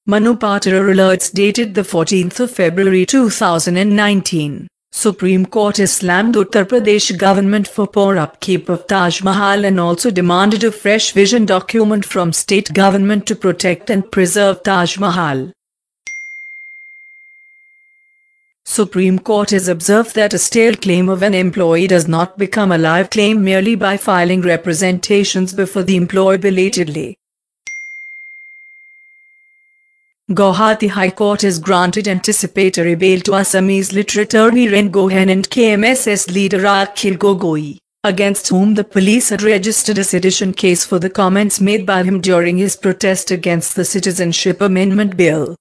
Manu Patora alerts dated the 14th of February 2019. Supreme Court has slammed Uttar Pradesh government for poor upkeep of Taj Mahal and also demanded a fresh vision document from state government to protect and preserve Taj Mahal. Supreme Court has observed that a stale claim of an employee does not become a live claim merely by filing representations before the employee belatedly. Guwahati High Court has granted anticipatory bail to Assamese literate Hiren Gohain and KMSS leader Akhil Gogoi, against whom the police had registered a sedition case for the comments made by him during his protest against the Citizenship Amendment Bill.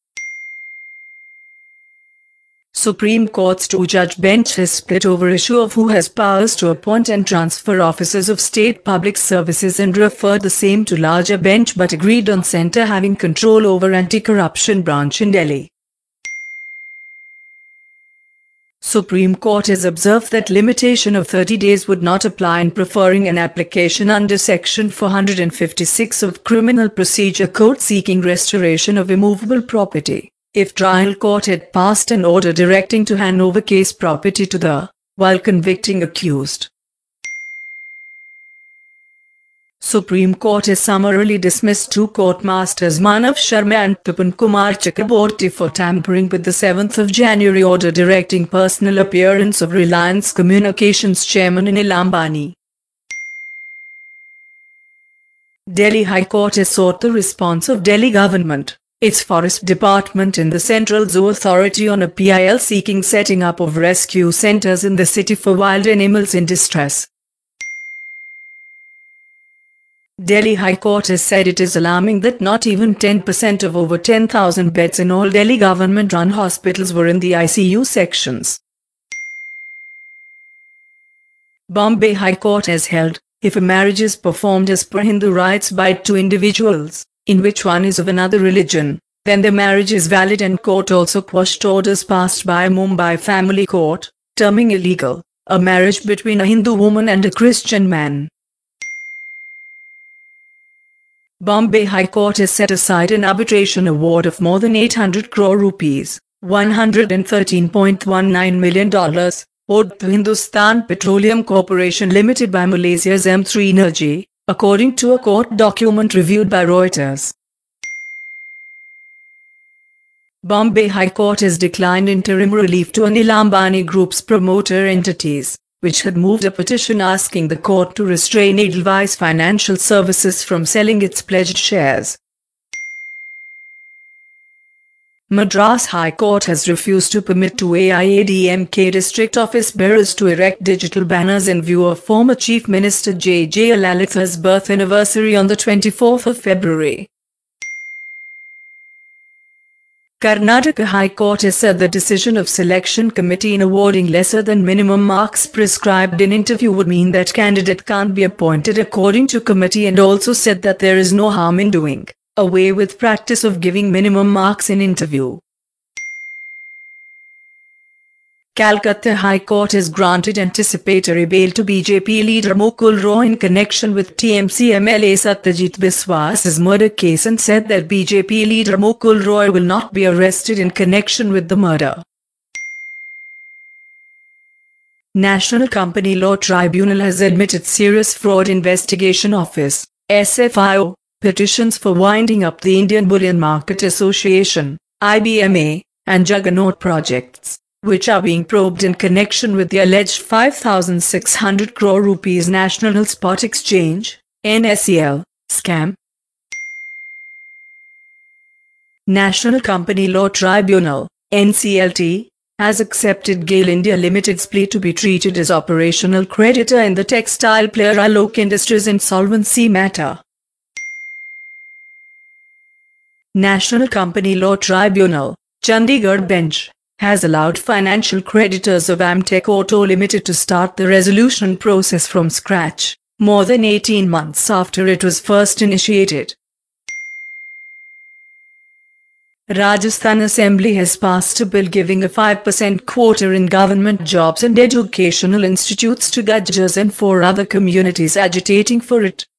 Supreme Court's two-judge bench has split over issue of who has powers to appoint and transfer officers of state public services and referred the same to larger bench but agreed on centre having control over anti-corruption branch in Delhi. Supreme Court has observed that limitation of 30 days would not apply in preferring an application under Section 456 of Criminal Procedure Code seeking restoration of immovable property, if trial court had passed an order directing to hand over case property to the, while convicting accused. Supreme Court has summarily dismissed two court masters Manav Sharma and Tapan Kumar Chakraborty for tampering with the 7th of January order directing personal appearance of Reliance Communications chairman Anil Ambani. Delhi High Court has sought the response of Delhi government, its Forest Department and the Central Zoo Authority on a PIL seeking setting up of rescue centers in the city for wild animals in distress. Delhi High Court has said it is alarming that not even 10% of over 10,000 beds in all Delhi government-run hospitals were in the ICU sections. Bombay High Court has held, if a marriage is performed as per Hindu rites by two individuals, in which one is of another religion, then the marriage is valid, and court also quashed orders passed by a Mumbai family court, terming illegal a marriage between a Hindu woman and a Christian man. Bombay High Court has set aside an arbitration award of more than 800 crore rupees, $113.19 million, owed to Hindustan Petroleum Corporation Limited by Malaysia's M3 Energy, according to a court document reviewed by Reuters. Bombay High Court has declined interim relief to Anil Ambani Group's promoter entities, which had moved a petition asking the court to restrain Edelweiss Financial Services from selling its pledged shares. Madras High Court has refused to permit two AIADMK district office bearers to erect digital banners in view of former Chief Minister J.J. Lalitha's birth anniversary on the 24th of February. Karnataka High Court has said the decision of Selection Committee in awarding lesser than minimum marks prescribed in interview would mean that candidate can't be appointed according to committee, and also said that there is no harm in doing away with practice of giving minimum marks in interview. Calcutta High Court has granted anticipatory bail to BJP leader Mukul Roy in connection with TMC MLA Satyajit Biswas's murder case and said that BJP leader Mukul Roy will not be arrested in connection with the murder. National Company Law Tribunal has admitted Serious Fraud Investigation Office (SFIO) petitions for winding up the Indian Bullion Market Association (IBMA) and Juggernaut projects, which are being probed in connection with the alleged 5,600 crore rupees National Spot Exchange (NSCL) scam. National Company Law Tribunal (NCLT) has accepted GAIL India Limited's plea to be treated as operational creditor in the textile player Alok Industries insolvency matter. National Company Law Tribunal, Chandigarh bench, has allowed financial creditors of Amtek Auto Limited to start the resolution process from scratch, more than 18 months after it was first initiated. Rajasthan Assembly has passed a bill giving a 5% quota in government jobs and educational institutes to Gujars and 4 other communities agitating for it.